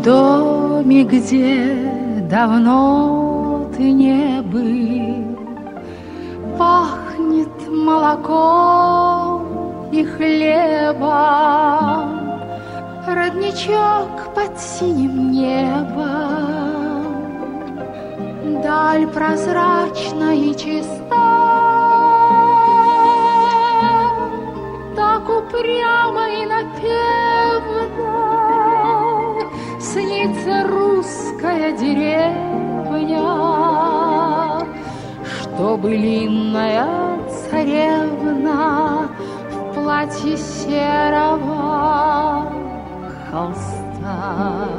доме, где давно ты не был, пахнет молоком и хлебом, родничок под синим небом, даль прозрачна и чиста, так упрямо и напевно снится русская деревня, что былинная царевна в платье серого холста.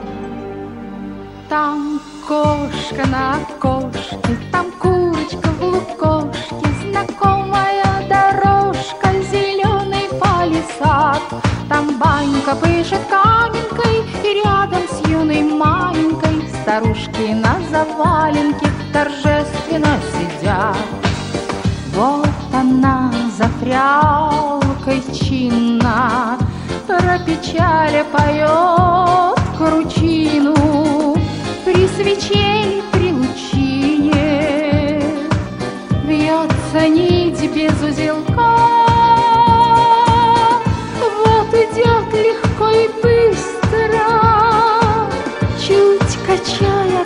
Там кошка на окошке, там курочка в лукошке, знакомая дорожка, зеленый палисад. Там банька пышет каменкой, и рядом с юной маменькой старушки на заваленке торжественно сидят. Вот она за прялкой чинно про печаль поет кручину. При свече и при лучине вьется нить без узелка. Вот идет легко и быстро, чуть качая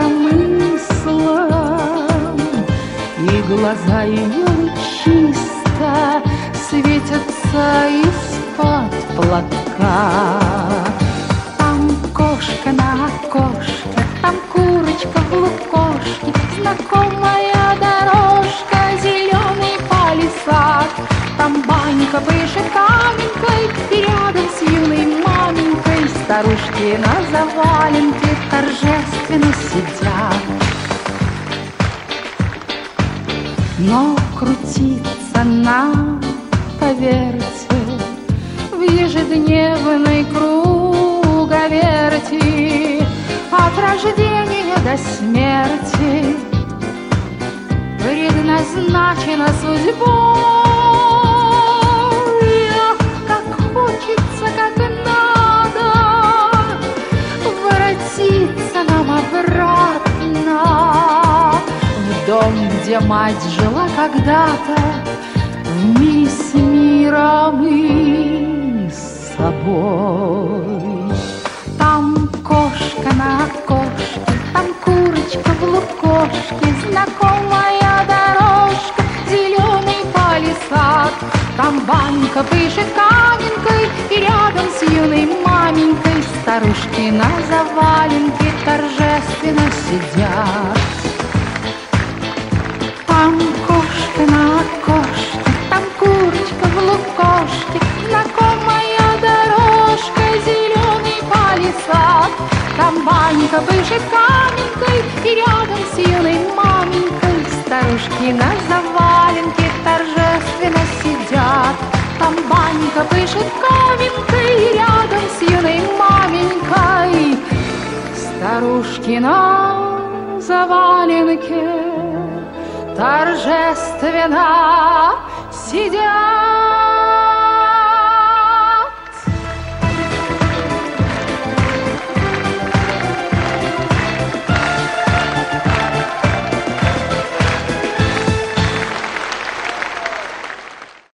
коромыслом, и глаза ее чисто светятся из-под платка. Там кошка на окошке, там курочка в лукошке, знакомая дорожка, зеленый палисад. Там банька пышет каменькой, и рядом с юной маменькой старушки на заваленке торжественно сидят. Но крутится нам, поверьте, в ежедневной круговерти от рождения до смерти предназначена судьбой. Ах, как хочется, как надо воротиться нам обратно в дом, где мать жила когда-то вместе с миром и с собой. Там кошка на окошке, там курочка в лукошке, знакомая дорожка, зеленый палисад. Там банька пышет каменкой, и рядом с юной маменькой старушки на заваленке торжественно сидят. Там кошка на окошке, там курочка в лукошке, знакомая дорожка, зеленый палисад. Там банька пышет каменкой, и рядом с юной маменькой старушки на заваленке торжественно сидят. Там банька пышет каменкой, и рядом с юной маменькой старушки на заваленке торжественно сидят.